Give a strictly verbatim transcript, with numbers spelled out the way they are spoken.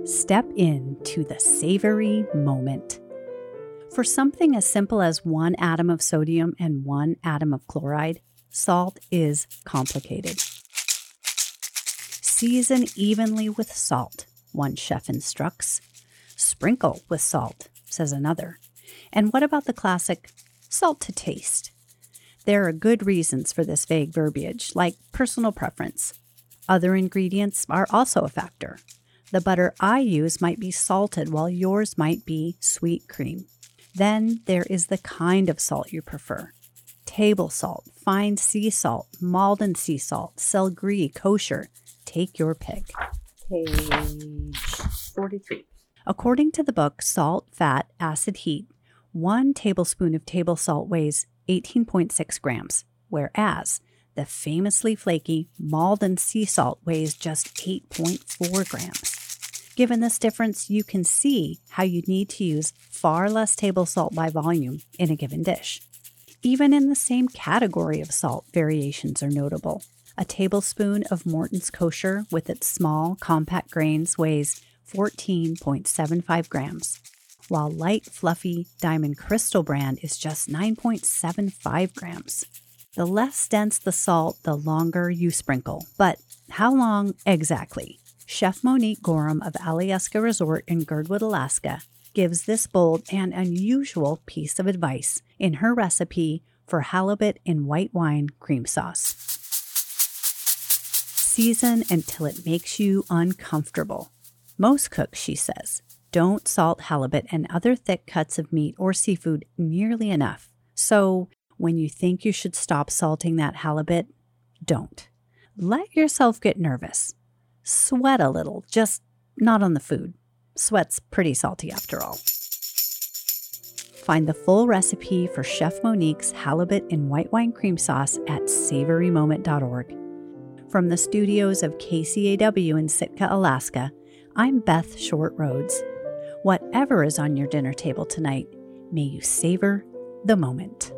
Step into the savory moment. For something as simple as one atom of sodium and one atom of chloride, salt is complicated. Season evenly with salt, one chef instructs. Sprinkle with salt, says another. And what about the classic salt to taste? There are good reasons for this vague verbiage, like personal preference. Other ingredients are also a factor. The butter I use might be salted while yours might be sweet cream. Then there is the kind of salt you prefer. Table salt, fine sea salt, Maldon sea salt, Selgri, kosher. Take your pick. Page forty-three. According to the book Salt, Fat, Acid, Heat, one tablespoon of table salt weighs eighteen point six grams, whereas the famously flaky Maldon sea salt weighs just eight point four grams. Given this difference, you can see how you need to use far less table salt by volume in a given dish. Even in the same category of salt, variations are notable. A tablespoon of Morton's Kosher with its small, compact grains weighs fourteen point seven five grams, while light, fluffy Diamond Crystal brand is just nine point seven five grams. The less dense the salt, the longer you sprinkle. But how long exactly? Chef Monique Gorham of Alyeska Resort in Girdwood, Alaska, gives this bold and unusual piece of advice in her recipe for halibut in white wine cream sauce. Season until it makes you uncomfortable. Most cooks, she says, don't salt halibut and other thick cuts of meat or seafood nearly enough. So when you think you should stop salting that halibut, don't. Let yourself get nervous. Sweat a little, just not on the food. Sweat's pretty salty after all. Find the full recipe for Chef Monique's halibut in white wine cream sauce at savory moment dot org. From the studios of K C A W in Sitka, Alaska, I'm Beth Short Rhodes. Whatever is on your dinner table tonight, may you savor the moment.